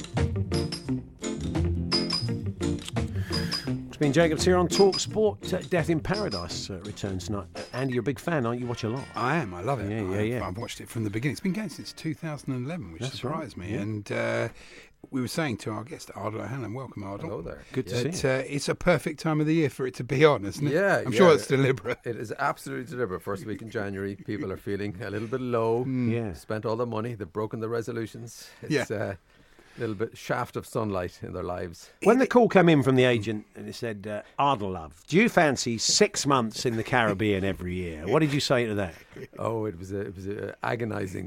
Been Jacobs here on Talk Sport. Uh, Death in Paradise uh, returns tonight. Uh, Andy, you're a big fan, aren't you? Watch a lot. I am. I love it. Yeah, yeah, I've, yeah. I've watched it from the beginning. It's been going since two thousand eleven, which That's surprised right. me. Yeah. And uh, we were saying to our guest, Ardlo Hanlon, welcome, Ardlo. Hello there. Good to That, see you. uh, it's a perfect time of the year for it to be on, isn't it? Yeah, I'm yeah. sure it's deliberate. It is absolutely deliberate. First week in January, people are feeling a little bit low. Yeah. Spent all the money. They've broken the resolutions. It's Yeah. uh, a little bit shaft of sunlight in their lives. When the call came in from the agent and it said, uh, Ardle love, do you fancy six months in the Caribbean every year? What did you say to that? Oh, it was a it was a agonising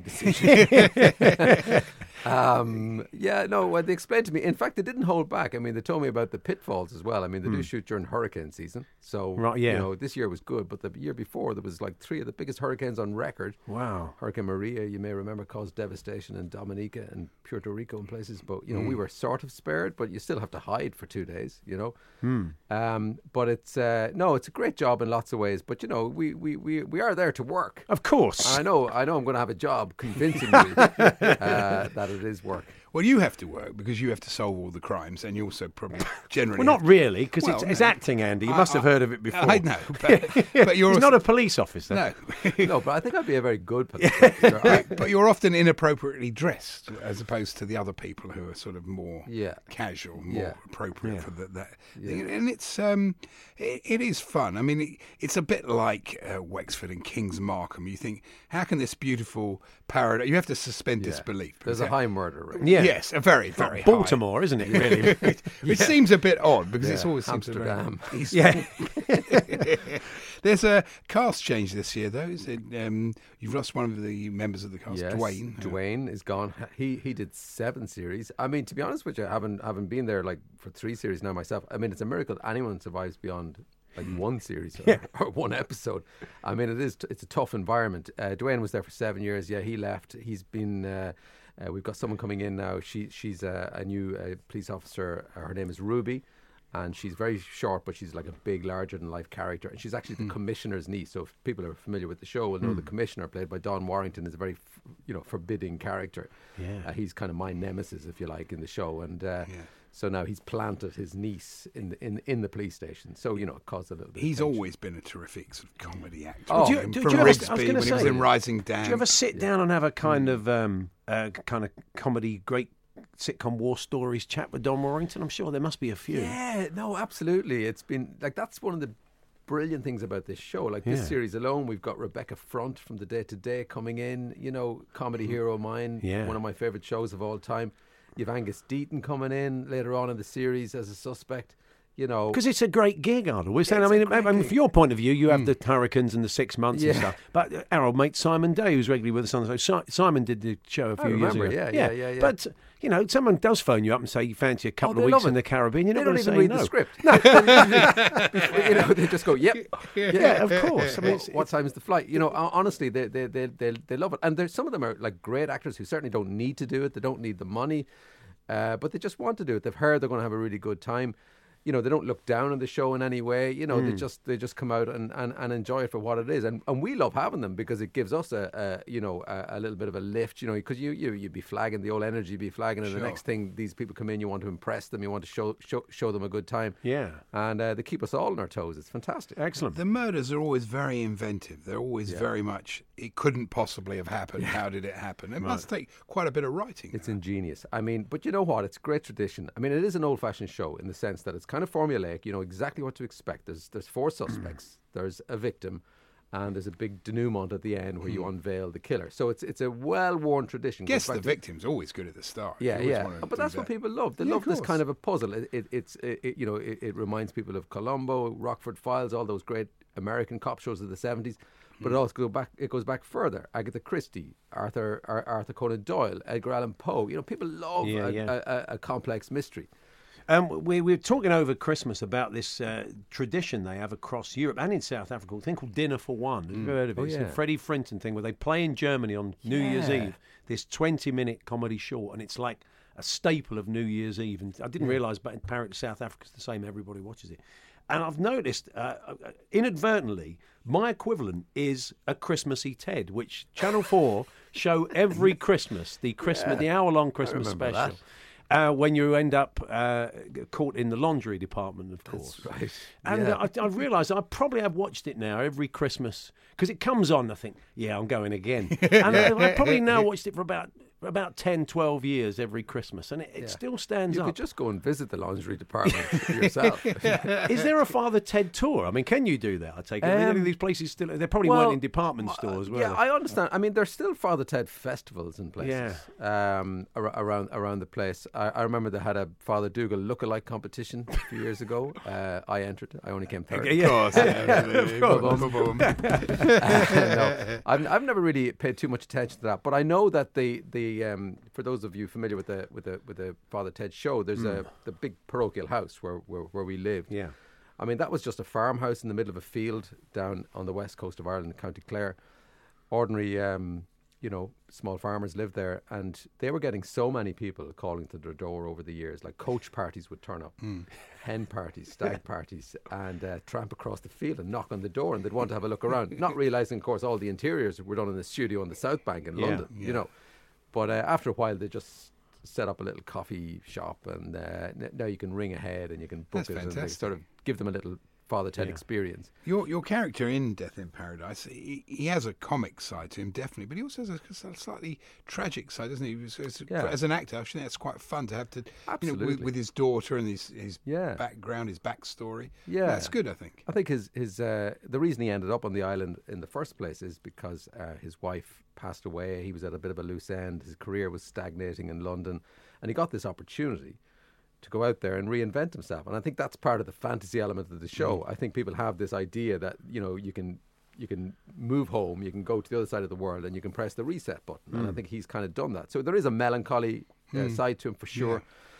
decision. um, yeah, no, well, they explained to me. In fact, they didn't hold back. I mean, they told me about the pitfalls as well. I mean, they do shoot during hurricane season, so Right, yeah. you know, this year was good, but the year before there was like three of the biggest hurricanes on record. Wow. Hurricane Maria, you may remember, caused devastation in Dominica and Puerto Rico and places. But you know, we were sort of spared, but you still have to hide for two days. You know, um, but it's uh, no, it's a great job in lots of ways. But you know, we we, we, we are there to work. Of course. And I know, I know, I'm going to have a job convincing you uh, that it is work. Well, you have to work because you have to solve all the crimes, and you also probably generally. Well, not really, because Well, it's, it's no. acting, Andy. You I- must have I- heard of it before. I know, but, but you're He's also- not a police officer. No, No, but I think I'd be a very good police officer. I- but you're often inappropriately dressed as opposed to the other people who are sort of more Yeah. casual, more Yeah. appropriate Yeah. for the, that Yeah. thing. And it's um, it, it is fun. I mean, it, it's a bit like uh, Wexford and Kings Markham. You think, how can this beautiful paradise? You have to suspend Yeah. disbelief. There's a high murder rate. Yeah. Yes, a very, very high. Baltimore, isn't it, really? Which seems a bit odd because it's Yeah. always seems a very Amsterdam. easy. yeah. There's a cast change this year, though. Is it, um, you've lost one of the members of the cast, Yes, Dwayne. Dwayne is gone. He he did seven series. I mean, to be honest with you, I haven't haven't been there like for three series now myself. I mean, it's a miracle anyone survives beyond like one series or, or one episode. I mean, it is. It's a tough environment. Uh, Dwayne was there for seven years. Yeah, he left. He's been. Uh, uh, we've got someone coming in now. She she's a, a new uh, police officer. Her name is Ruby. And she's very short, but she's like a big, larger-than-life character. And she's actually the commissioner's niece. So if people are familiar with the show will know the commissioner, played by Don Warrington, is a very, f- you know, forbidding character. Yeah. Uh, he's kind of my nemesis, if you like, in the show. And uh, Yeah. so now he's planted his niece in the, in in the police station. So you know, it caused a little bit. He's of tension. always been a terrific sort of comedy actor. Oh. From Do you- do- from do you ever- I was Rigsby gonna when he was say- in Rising Down. Do you ever sit down and have a kind of um, uh, kind of comedy, great sitcom war stories chat with Don Warrington? I'm sure there must be a few. Yeah, no, absolutely. It's been like that's one of the brilliant things about this show. Like this Yeah. series alone, we've got Rebecca Front from The Day to Day coming in. You know, comedy hero of mine, Yeah. one of my favourite shows of all time. You've Angus Deaton coming in later on in the series as a suspect. You know, Because it's a great gig, Ardle. We're saying, It's I a mean, great I mean, gig. from your point of view, you have the Hurricanes and the six months and Yeah. stuff. But uh, our old mate Simon Day, who's regularly with us on the show, Si- Simon did the show a I few years remember, ago. yeah, yeah, yeah, yeah. But, you know, someone does phone you up and say you fancy a couple Oh, of they weeks love in it. the Caribbean. You're they not don't going to even say read no. the script. No, you know, they just go, "Yep, yeah, Yeah, of course. I mean, it's- what time is the flight?" You know, hon- honestly, they they they they, they love it, and there's some of them are like great actors who certainly don't need to do it. They don't need the money, uh, but they just want to do it. They've heard they're going to have a really good time. You know, they don't look down on the show in any way. You know, they just they just come out and, and, and enjoy it for what it is, and and we love having them because it gives us a, a you know a, a little bit of a lift. You know, because you you you'd be flagging the old energy, be flagging, and Sure. the next thing these people come in, you want to impress them, you want to show show, show them a good time. Yeah. And uh, they keep us all on our toes. It's fantastic. Excellent. The murders are always very inventive. They're always very much, it couldn't possibly have happened. How did it happen? It must take quite a bit of writing. It's ingenious. I mean, but you know what? It's a great tradition. I mean, it is an old-fashioned show in the sense that it's kind of formulaic. You know exactly what to expect. There's there's four suspects. There's a victim, and there's a big denouement at the end where you unveil the killer. So it's it's a well-worn tradition. Guess Goes back the to- victim's always good at the start. You Yeah, always yeah. wanna But do that's what that. people love. They Yeah, love of this course. kind of a puzzle. It, it, it's it, it, you know it, it reminds people of Columbo, Rockford Files, all those great American cop shows of the seventies. But Hmm. it also goes back. It goes back further. Agatha Christie, Arthur Ar- Arthur Conan Doyle, Edgar Allan Poe. You know, people love Yeah, a, yeah. A, a, a complex mystery. Um, we, we were talking over Christmas about this uh, tradition they have across Europe and in South Africa, a thing called Dinner for One. Have you heard of it? Oh, It's yeah. the Freddie Frinton thing where they play in Germany on New Year's Yeah. Eve, this twenty-minute comedy short, and it's like a staple of New Year's Eve. And I didn't realise, but apparently South Africa's the same. Everybody watches it. And I've noticed, uh, inadvertently, my equivalent is a Christmassy Ted, which Channel four show every Christmas, the Christmas, Yeah. the hour-long Christmas remember special. Uh, when you end up uh, caught in the laundry department, of course. That's right. And Yeah. uh, I, I realise I probably have watched it now every Christmas because it comes on. I think, yeah, I'm going again. And I, I probably now watched it for about for about ten, twelve years every Christmas, and it, it Yeah. still stands You up. could just go and visit the laundry department yourself. Is there a Father Ted tour? I mean, can you do that? I take it. I mean, Um, any of these places still, they probably well, weren't in department stores, were Yeah, they? I understand. I mean, there's still Father Ted festivals in places um, ar- around around the place. I, I remember they had a Father Dougal lookalike competition a few years ago. Uh, I entered. I only came third. Of course, yeah. Boom, Boom, boom. boom, boom. Uh, no, I've, I've never really paid too much attention to that, but I know that the the um, for those of you familiar with the with the with the Father Ted show, there's Mm. a the big parochial house where, where where we live. Yeah. I mean, that was just a farmhouse in the middle of a field down on the west coast of Ireland, County Clare. Ordinary, um, you know, small farmers lived there, and they were getting so many people calling to their door over the years. Like coach parties would turn up, hen parties, stag parties, and uh, tramp across the field and knock on the door, and they'd want to have a look around, not realising, of course, all the interiors were done in the studio on the South Bank in Yeah, London, yeah. you know. But uh, after a while, they just set up a little coffee shop, and uh, n- now you can ring ahead and you can book That's it, and they fantastic. sort of give them a little Father Ted Yeah. experience. Your your character in Death in Paradise, he, he has a comic side to him, definitely, but he also has a, a slightly tragic side, doesn't he? As, as, Yeah. as an actor, I think that's quite fun to have to, you know, with, Absolutely. with his daughter and his, his Yeah. background, his backstory. Yeah. That's good, I think. I think his his uh, the reason he ended up on the island in the first place is because uh, his wife passed away. He was at a bit of a loose end. His career was stagnating in London, and he got this opportunity to go out there and reinvent himself. And I think that's part of the fantasy element of the show. Mm. I think people have this idea that, you know, you can you can move home, you can go to the other side of the world, and you can press the reset button. And I Mm. think he's kind of done that. So there is a melancholy uh, Mm. side to him for sure.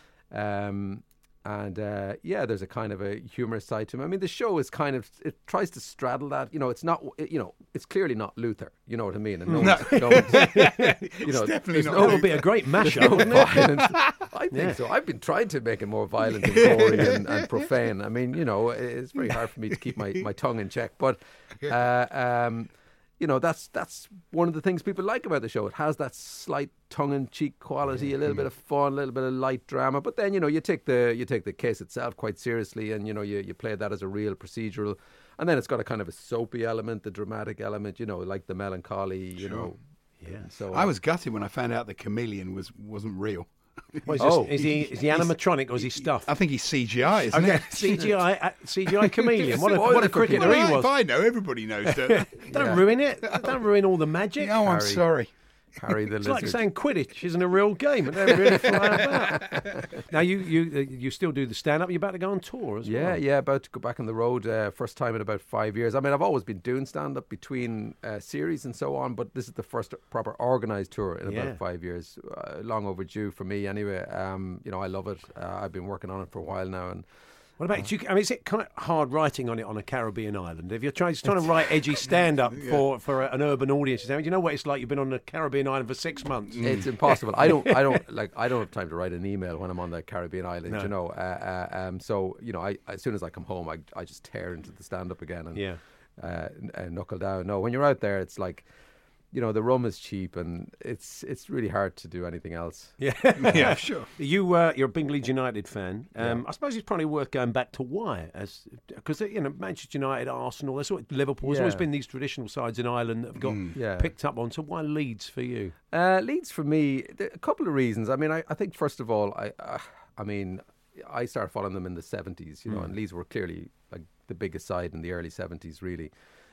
Um, and uh, yeah, there's a kind of a humorous side to him. I mean, the show is kind of, it tries to straddle that. You know, it's not, it, you know, it's clearly not Luther. You know what I mean? And no, No. one's, no one's, you know, definitely there's not no- That would be a great there's mashup, no wouldn't it? violence. I think Yeah. so. I've been trying to make it more violent and gory and, and profane. I mean, you know, it's very hard for me to keep my, my tongue in check. But, uh, um, you know, that's that's one of the things people like about the show. It has that slight tongue-in-cheek quality, a little bit of fun, a little bit of light drama. But then, you know, you take the you take the case itself quite seriously, and you know, you, you play that as a real procedural. And then it's got a kind of a soapy element, the dramatic element, you know, like the melancholy, you Sure. know. Yeah. So I was gutted when I found out the chameleon was, wasn't real. What is, Oh. this, is he is he animatronic or is he stuffed? I think he's C G I, isn't Okay, it? C G I uh, C G I chameleon. What a, Spoil what a it for people. cricketer he Well, was. if I know, everybody knows. Don't they? Don't Yeah. ruin it. Don't ruin all the magic. Oh, I'm Harry. sorry. Harry the It's Lizard. like saying Quidditch isn't a real game. It don't really fly about. Now you you uh, you still do the stand up. You're about to go on tour as Yeah, well. yeah, about to go back on the road. Uh, first time in about five years. I mean, I've always been doing stand up between uh, series and so on, but this is the first proper organised tour in Yeah. about five years. Uh, long overdue for me, anyway. Um, you know, I love it. Uh, I've been working on it for a while now, and What about you? I mean, is it kind of hard writing on it on a Caribbean island? If you're trying, just trying to write edgy stand up for, for an urban audience, you know what it's like? You've been on a Caribbean island for six months. it's impossible. I don't, I don't like, I don't have time to write an email when I'm on the Caribbean island. No. You know, uh, uh, um, so you know, I as soon as I come home, I, I just tear into the stand up again and Yeah. uh, n- uh, knuckle down. No, when you're out there, it's like, you know, the rum is cheap, and it's it's really hard to do anything else. Yeah, Yeah, sure. You, uh, you're a big Leeds United fan. Um, I suppose it's probably worth going back to why, as because you know Manchester United, Arsenal, there's sort of Liverpool. There's always Yeah. been these traditional sides in Ireland that have got Yeah. picked up on. So why Leeds for you? Uh, Leeds for me, there, a couple of reasons. I mean, I, I think first of all, I, uh, I mean, I started following them in the seventies, you know, and Leeds were clearly like the biggest side in the early seventies, really.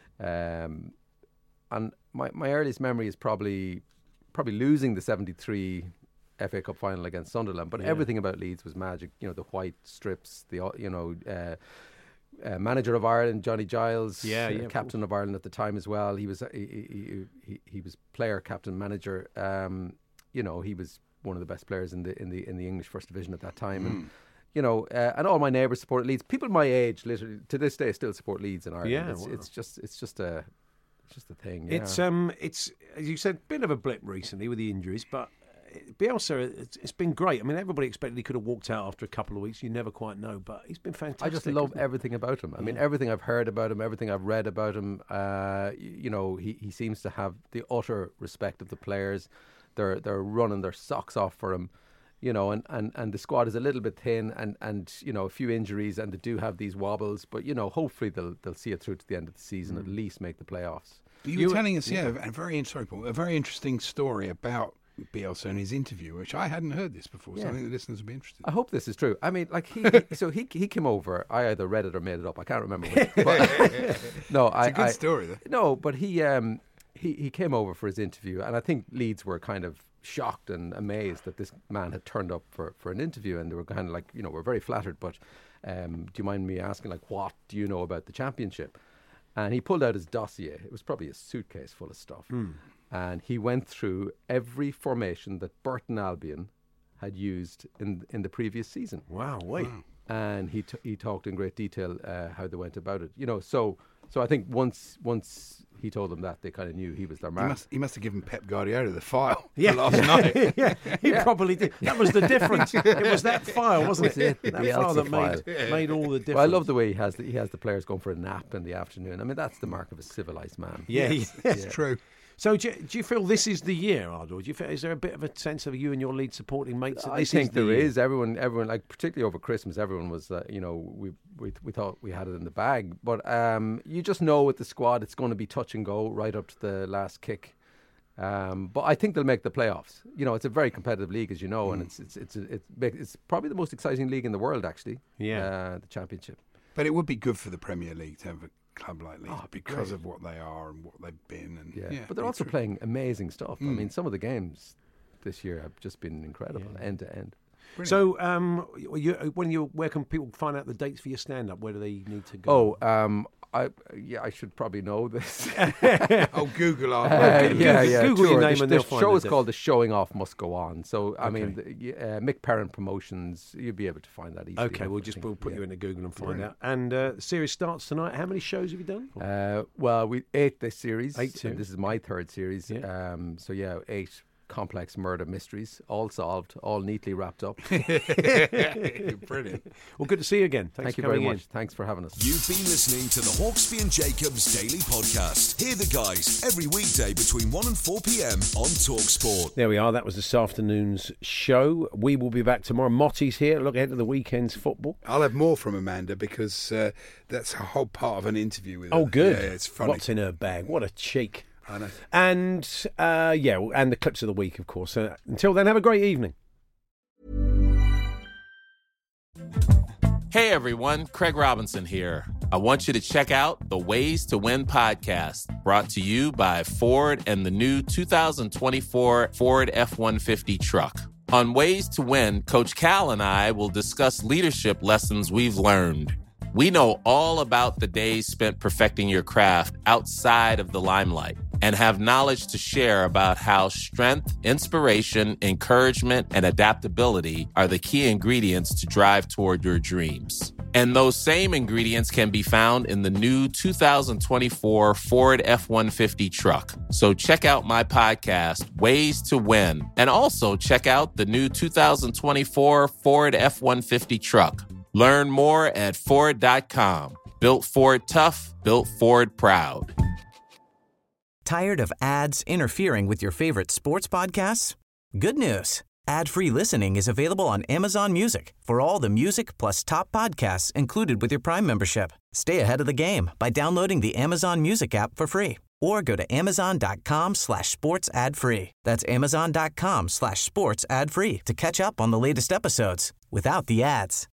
Um, and my, my earliest memory is probably probably losing the seventy-three F A Cup final against Sunderland. But Yeah. everything about Leeds was magic. You know, the white strips, the you know. Uh, Uh, manager of Ireland, Johnny Giles, Yeah, uh, yeah, of captain of Ireland at the time as well. He was he he, he, he was player, captain, manager. Um, you know, he was one of the best players in the in the in the English First Division at that time, and you know, uh, and all my neighbours support Leeds. People my age, literally to this day, still support Leeds in Ireland. Yeah, it's, wow. it's just, it's just a, it's just a thing. Yeah. It's um, it's as you said, a bit of a blip recently with the injuries, but Bielsa, it's, it's been great. I mean, everybody expected he could have walked out after a couple of weeks. You never quite know, but he's been fantastic. I just love everything about him. I mean, Yeah. everything I've heard about him, everything I've read about him. Uh, you, you know, he, he seems to have the utter respect of the players. They're they're running their socks off for him. You know, and, and, and the squad is a little bit thin, and, and you know, a few injuries, and they do have these wobbles. But you know, hopefully they'll they'll see it through to the end of the season, Mm. at least make the playoffs. You, you were telling us, yeah, a very sorry, Paul, a very interesting story about Bielsa and his interview, which I hadn't heard this before, so Yeah. I think the listeners will be interested. I hope this is true. I mean, like he, he so he he came over. I either read it or made it up. I can't remember. Which, but, no, It's I, a good I- story, though. No, but he um he he came over for his interview, and I think Leeds were kind of shocked and amazed that this man had turned up for, for an interview, and they were kind of like, you know, we're very flattered, but um, do you mind me asking, like, what do you know about the championship? And he pulled out his dossier. It was probably a suitcase full of stuff. Mm. And he went through every formation that Burton Albion had used in in the previous season. Wow, wait. And he t- he talked in great detail uh, how they went about it. You know, so so I think once once he told them that, they kind of knew he was their He man. must, he must have given Pep Guardiola the file Yeah. last night. yeah, he probably did. That was the difference. It was that file, wasn't That was it? it, the That file Bielsa that file. made, made all the difference. Well, I love the way he has the, he has the players going for a nap in the afternoon. I mean, that's the mark of a civilized man. Yeah, Yes, yeah. it's true. So do you, do you feel this is the year, Ardor? Do you feel, is there a bit of a sense of you and your lead supporting mates that I this think is the there year? is. Everyone, everyone, like particularly over Christmas, everyone was, uh, you know, we, we we thought we had it in the bag. But um, you just know with the squad, it's going to be touch and go right up to the last kick. Um, but I think they'll make the playoffs. You know, it's a very competitive league, as you know, and it's it's it's it's, it's probably the most exciting league in the world, actually. Yeah, uh, the Championship. But it would be good for the Premier League to have a club like Leeds Oh, it'd be because great. of what they are and what they've been. And Yeah, yeah, but they're be also true. playing amazing stuff. I Mm. mean, some of the games this year have just been incredible, end to end. So, um, you, when you, where can people find out the dates for your stand-up? Where do they need to go? Oh, um, I yeah, I should probably know this. Oh, Google our Uh, Google- yeah, yeah. Google your sure. name the, and the they'll find show the is date. called "The Showing Off Must Go On." So, I Okay. mean, the, y- uh, Mick Parent Promotions. You'll be able to find that easily. Okay, we'll I just think. we'll put Yeah. you into Google and find Brilliant. out. And uh, the series starts tonight. How many shows have you done? Uh, well, we eight this series. Eight and series. This is my third series. Yeah. Um, so yeah, eight complex murder mysteries, all solved, all neatly wrapped up. Brilliant. Well, good to see you again. Thanks Thank for you very coming much. Thanks for having us. You've been listening to the Hawksby and Jacobs Daily Podcast. Hear the guys every weekday between one and four p.m. on TalkSport. There we are. That was this afternoon's show. We will be back tomorrow. Motty's here. Look ahead to the weekend's football. I'll have more from Amanda because uh, that's a whole part of an interview with her. Oh, good. Yeah, yeah, it's funny. What's in her bag? What a cheek. I know. And, uh, yeah, and the clips of the week, of course. Uh, until then, have a great evening. Hey everyone, Craig Robinson here. I want you to check out the Ways to Win podcast, brought to you by Ford and the new two thousand twenty-four Ford F one fifty truck. On Ways to Win, Coach Cal and I will discuss leadership lessons we've learned. We know all about the days spent perfecting your craft outside of the limelight and have knowledge to share about how strength, inspiration, encouragement, and adaptability are the key ingredients to drive toward your dreams. And those same ingredients can be found in the new two thousand twenty-four Ford F one fifty truck. So check out my podcast, Ways to Win, and also check out the new two thousand twenty-four Ford F one fifty truck. Learn more at Ford dot com. Built Ford tough, built Ford proud. Tired of ads interfering with your favorite sports podcasts? Good news. Ad-free listening is available on Amazon Music for all the music plus top podcasts included with your Prime membership. Stay ahead of the game by downloading the Amazon Music app for free or go to amazon.com slash sports ad free. That's amazon.com slash sports ad free to catch up on the latest episodes without the ads.